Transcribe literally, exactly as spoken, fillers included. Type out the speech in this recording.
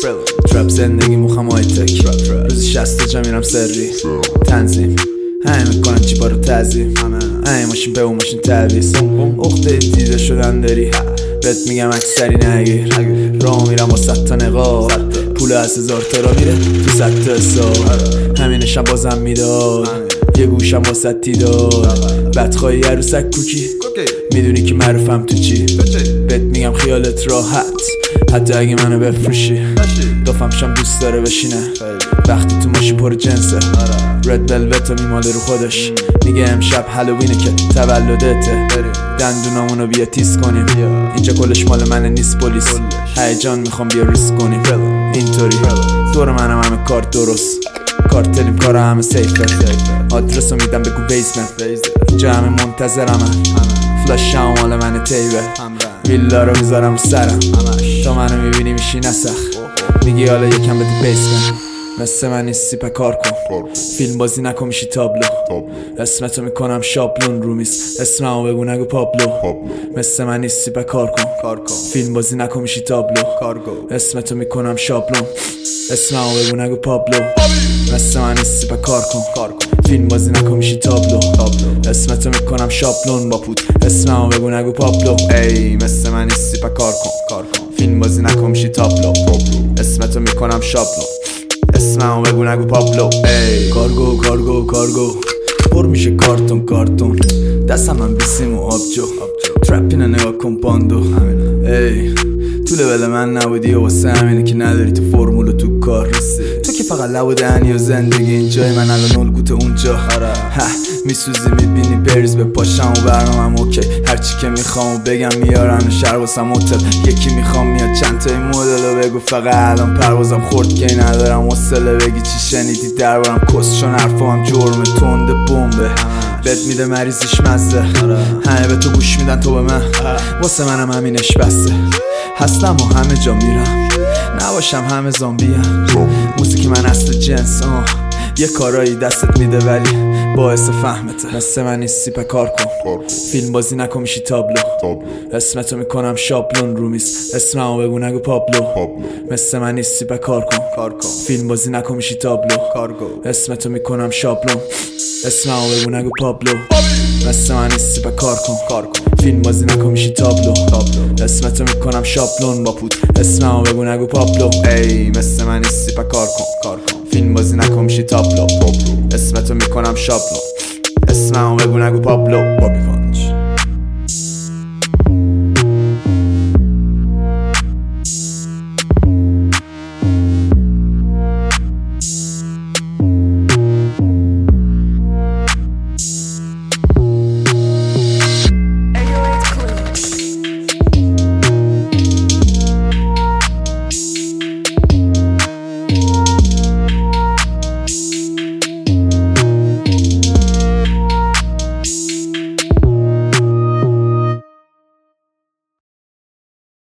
ترپ زندگی مخم های تک روزی شسته جا میرم سری تنظیم همه میکنن چی بارو تعظیم همه ماشین به اون ماشین تعویز اخته دیده شدن داری بهت میگم اکثری نگیر راه میرم با ست تا نقاب پول از هزار تا را میره تو ست تا حساب همینشم بازم میداد یه گوشم با ستی داد بدخواهی عروسک کوکی میدونی که معروفم تو چی بهت میگم خیالت راحت حتی اگه منو بفروشی دافم شم دوست داره بشینه وقتی تو ماشین پر جنسه رد ولوتو میماله رو خودش میگه امشب هالوینه که تولدته دندونامونو بیا تیز کنیم اینجا کلش مال من نیست پلیس هیجان میخوام بیا ریسک کنیم اینطوری دور منم همه کار درست کارتلیم کارا همه سیفه آدرسو میدم بگو بیزمن اینجا همه منتظرم فلاش هم مال من تیبه ویلا رو میذارم رو سرم تا منو میبینی میشی نسخ میگی حالا یکم بده بیسمن مثل من نیستی پا کار کن فیلم بازی نکن میشی تابلو اسمتو میکنم شابلون رو میز اسممو بگو نگو پابلو مثل من نیستی پا کار کن فیلم بازی نکن میشی تابلو اسمتو میکنم شابلون اسممو بگو نگو پابلو مثل من نیستی پا کار کن فیلم بازی نکن میشی تابلو اسمتو میکنم شابلون با پود اسممو بگو نگو پابلو ای مثل من نیستی پا کار کن فیلم بازی نکن میشی تابلو اسمتو میکنم شابلون اسممو بگو نگو پابلو ای کارگو کارگو کارگو پر میشه کارتون کارتون دستم من بیسیم و آبجو ترپینه نگاه کن پاندو ای تو لول من نبودی و واسه همینه که نداری تو فرمول و تو کار تو که فقط لب و دهنی و زندگی اینجای من الان الگوت اونجا ها میسوزی میبینی بریز به پاشم و برنامم اوکی هرچی که میخوام و بگم میارن و شهر واسم هتل یکی میخوام میاد چند تای مدل و بگو فقط الان پروازم خورد که ندارم حوصله بگی چی شنیدی دربارم کس چون حرفام جرم تنده بمبه بهت میده مریضیش مزه همه به تو گوش میدن تو به من واسه منم همینش بسته هستم و همه جا میرم نباشم همه زامبیم موزیک من اصل جنس آه یه کارایی دستت میده ولی باعث فهمته مثل من نیستی پا کار کن فیلم بازی نکن میشی تابلو اسمتو میکنم شابلون رو میز اسممو بگو نگو پابلو مثل من نیستی پا کار کن فیلم بازی نکن میشی تابلو اسمتو میکنم شابلون اسممو بگو نگو پابلو مثل من نیستی پا کار کن فیلم بازی نکن میشی تابلو اسمتو میکنم شابلون با پود اسممو بگو نگو پابلو ای مثل من نیستی پا کار کن فیلم بازی نکن میشی تابلو اسمتو میکنم شابلون اسممو بگو نگو پابلو